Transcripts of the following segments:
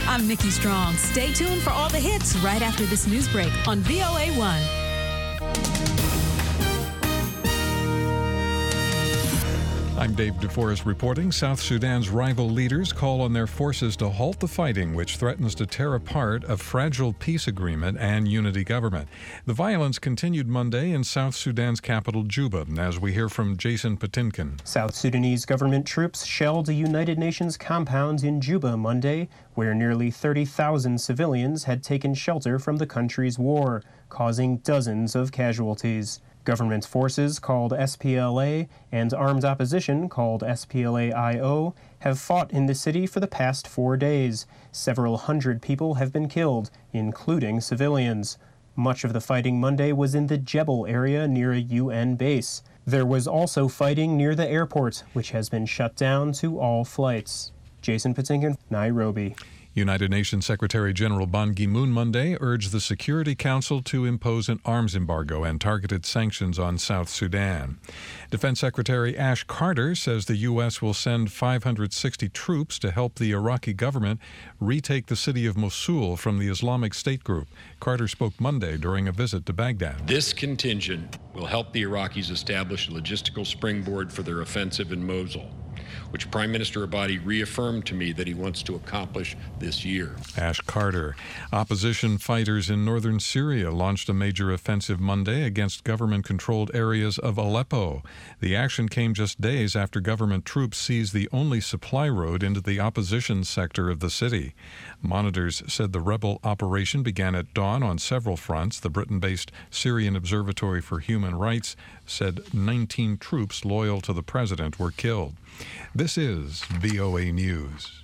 I'm Nikki Strong. Stay tuned for all the hits right after this news break on VOA1. I'm Dave DeForest reporting. South Sudan's rival leaders call on their forces to halt the fighting, which threatens to tear apart a fragile peace agreement and unity government. The violence continued Monday in South Sudan's capital, Juba, as we hear from Jason Patinkin. South Sudanese government troops shelled a United Nations compound in Juba Monday, where nearly 30,000 civilians had taken shelter from the country's war, causing dozens of casualties. Government forces called SPLA and armed opposition called SPLA-IO have fought in the city for the past 4 days. Several hundred people have been killed, including civilians. Much of the fighting Monday was in the Jebel area near a UN base. There was also fighting near the airport, which has been shut down to all flights. Jason Patinkin, Nairobi. United Nations Secretary General Ban Ki-moon Monday urged the Security Council to impose an arms embargo and targeted sanctions on South Sudan. Defense Secretary Ash Carter says the U.S. will send 560 troops to help the Iraqi government retake the city of Mosul from the Islamic State group. Carter spoke Monday during a visit to Baghdad. This contingent will help the Iraqis establish a logistical springboard for their offensive in Mosul, which Prime Minister Abadi reaffirmed to me that he wants to accomplish this year. Ash Carter. Opposition fighters in northern Syria launched a major offensive Monday against government-controlled areas of Aleppo. The action came just days after government troops seized the only supply road into the opposition sector of the city. Monitors said the rebel operation began at dawn on several fronts. The Britain-based Syrian Observatory for Human Rights said 19 troops loyal to the president were killed. This is VOA News.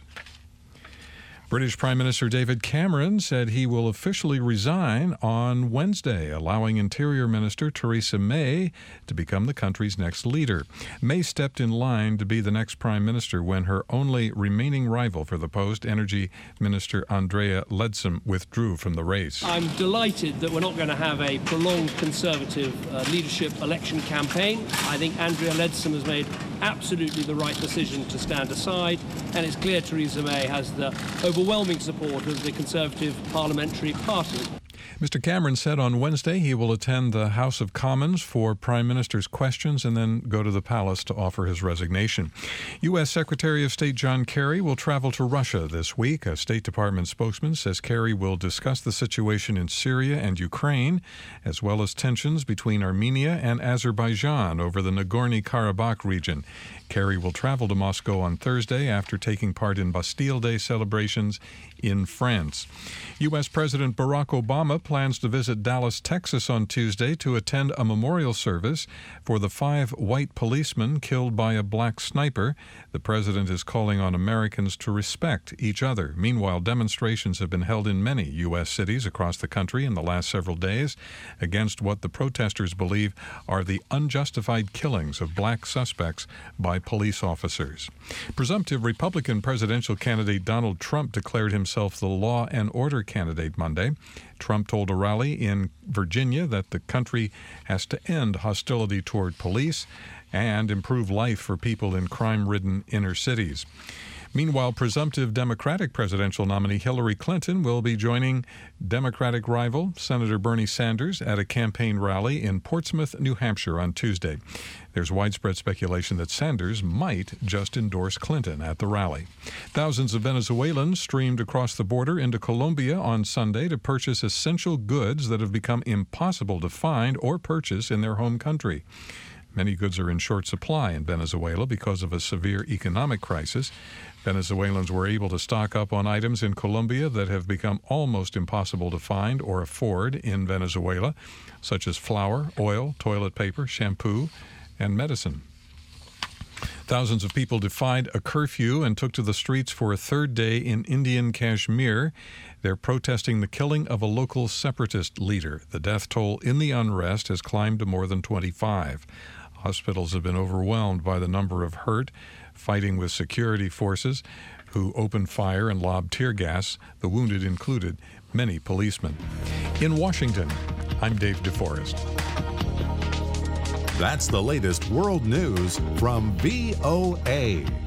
British Prime Minister David Cameron said he will officially resign on Wednesday, allowing Interior Minister Theresa May to become the country's next leader. May stepped in line to be the next Prime Minister when her only remaining rival for the post, Energy Minister Andrea Leadsom, withdrew from the race. I'm delighted that we're not going to have a prolonged Conservative leadership election campaign. I think Andrea Leadsom has made absolutely the right decision to stand aside, and it's clear Theresa May has the overwhelming support of the Conservative Parliamentary Party. Mr. Cameron said on Wednesday he will attend the House of Commons for Prime Minister's questions and then go to the palace to offer his resignation. U.S. Secretary of State John Kerry will travel to Russia this week. A State Department spokesman says Kerry will discuss the situation in Syria and Ukraine, as well as tensions between Armenia and Azerbaijan over the Nagorno-Karabakh region. Kerry will travel to Moscow on Thursday after taking part in Bastille Day celebrations in France. U.S. President Barack Obama plans to visit Dallas, Texas on Tuesday to attend a memorial service for the 5 white policemen killed by a black sniper. The president is calling on Americans to respect each other. Meanwhile, demonstrations have been held in many U.S. cities across the country in the last several days against what the protesters believe are the unjustified killings of black suspects by police officers. Presumptive Republican presidential candidate Donald Trump declared himself the law and order candidate Monday. Trump told a rally in Virginia that the country has to end hostility toward police and improve life for people in crime-ridden inner cities. Meanwhile, presumptive Democratic presidential nominee Hillary Clinton will be joining Democratic rival Senator Bernie Sanders at a campaign rally in Portsmouth, New Hampshire on Tuesday. There's widespread speculation that Sanders might just endorse Clinton at the rally. Thousands of Venezuelans streamed across the border into Colombia on Sunday to purchase essential goods that have become impossible to find or purchase in their home country. Many goods are in short supply in Venezuela because of a severe economic crisis. Venezuelans were able to stock up on items in Colombia that have become almost impossible to find or afford in Venezuela, such as flour, oil, toilet paper, shampoo, and medicine. Thousands of people defied a curfew and took to the streets for a third day in Indian Kashmir. They're protesting the killing of a local separatist leader. The death toll in the unrest has climbed to more than 25. Hospitals have been overwhelmed by the number of hurt, fighting with security forces who opened fire and lobbed tear gas. The wounded included many policemen. In Washington, I'm Dave DeForest. That's the latest world news from VOA.